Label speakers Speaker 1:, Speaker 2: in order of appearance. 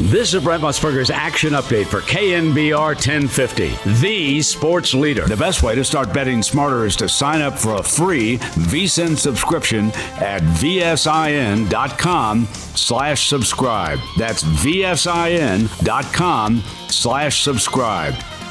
Speaker 1: This is Brent Musburger's Action Update for KNBR 1050, the sports leader. The best way to start betting smarter is to sign up for a free VSiN subscription at vsin.com/subscribe. That's vsin.com/subscribe.